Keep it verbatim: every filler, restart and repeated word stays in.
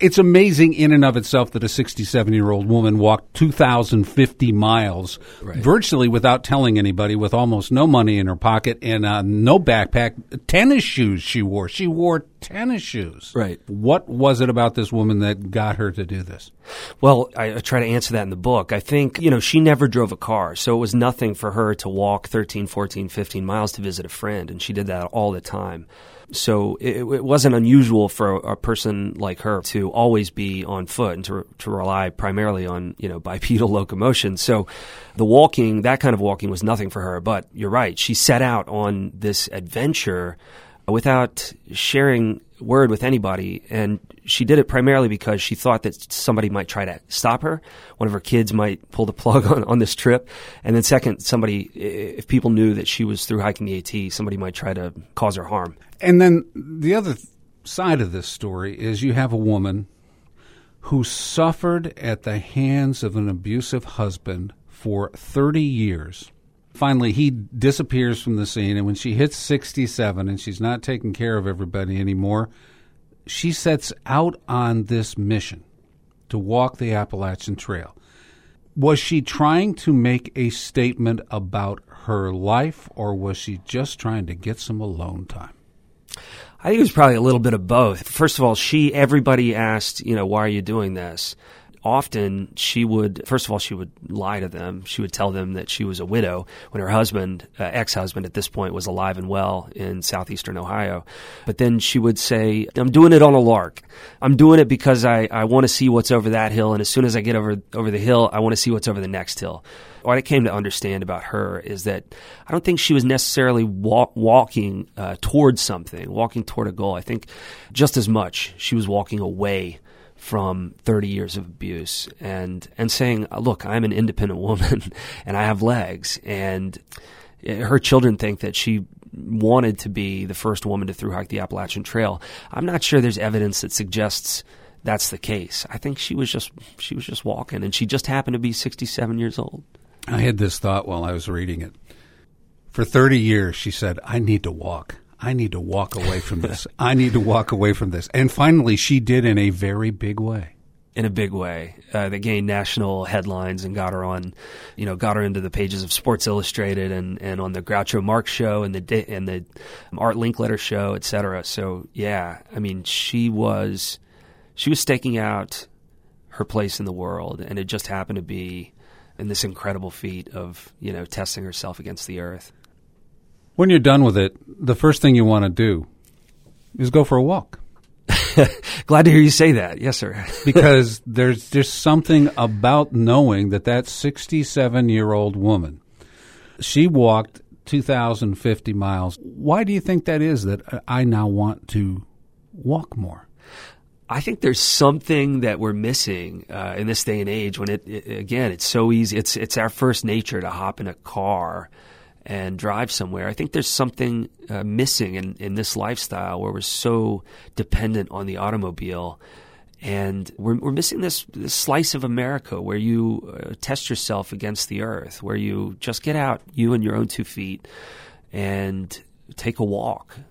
It's amazing in and of itself that a sixty-seven-year-old woman walked two thousand fifty miles right. virtually without telling anybody, with almost no money in her pocket and uh, no backpack. Tennis shoes she wore. She wore tennis shoes. Right. What was it about this woman that got her to do this? Well, I, I try to answer that in the book. I think, you know, she never drove a car, so it was nothing for her to walk thirteen, fourteen, fifteen miles to visit a friend, and she did that all the time. So it, it wasn't unusual for a, a person like her to always be on foot and to to rely primarily on, you know, bipedal locomotion. So the walking, that kind of walking was nothing for her. But you're right, she set out on this adventure without sharing word with anybody, and she did it primarily because she thought that somebody might try to stop her. One of her kids might pull the plug on, on this trip. And then second, somebody, if people knew that she was through hiking the AT, somebody might try to cause her harm. And then the other side of this story is you have a woman who suffered at the hands of an abusive husband for thirty years. Finally, he disappears from the scene, and when she hits sixty-seven and she's not taking care of everybody anymore, she sets out on this mission to walk the Appalachian Trail. Was she trying to make a statement about her life, or was she just trying to get some alone time? I think it was probably a little bit of both. First of all, she, everybody asked, you know, why are you doing this? Often she would, first of all, she would lie to them. She would tell them that she was a widow when her husband, uh, ex-husband at this point, was alive and well in southeastern Ohio. But then she would say, I'm doing it on a lark. I'm doing it because I, I want to see what's over that hill, and as soon as I get over over the hill, I want to see what's over the next hill. What I came to understand about her is that I don't think she was necessarily walk, walking uh, towards something, walking toward a goal. I think just as much she was walking away from thirty years of abuse and and saying, look, I'm an independent woman and I have legs. And her children think that she wanted to be the first woman to thru hike the Appalachian Trail. I'm not sure there's evidence that suggests that's the case. I think she was just she was just walking, and she just happened to be sixty-seven years old. I had this thought while I was reading it. For thirty years, she said, I need to walk. I need to walk away from this. I need to walk away from this. And finally, she did in a very big way. In a big way. Uh, they gained national headlines and got her on, you know, got her into the pages of Sports Illustrated and, and on the Groucho Marx show and the and the Art Linkletter show, et cetera. So, yeah, I mean, she was she was staking out her place in the world, and it just happened to be in this incredible feat of, you know, testing herself against the earth. When you're done with it, the first thing you want to do is go for a walk. Glad to hear you say that. Yes, sir. Because there's just something about knowing that that sixty-seven-year-old woman, she walked two thousand fifty miles. Why do you think that is that I now want to walk more? I think there's something that we're missing uh, in this day and age when it, it again, it's so easy. It's it's our first nature to hop in a car and drive somewhere. I think there's something uh, missing in, in this lifestyle where we're so dependent on the automobile, and we're, we're missing this, this slice of America where you uh, test yourself against the earth, where you just get out, you and your own two feet, and take a walk.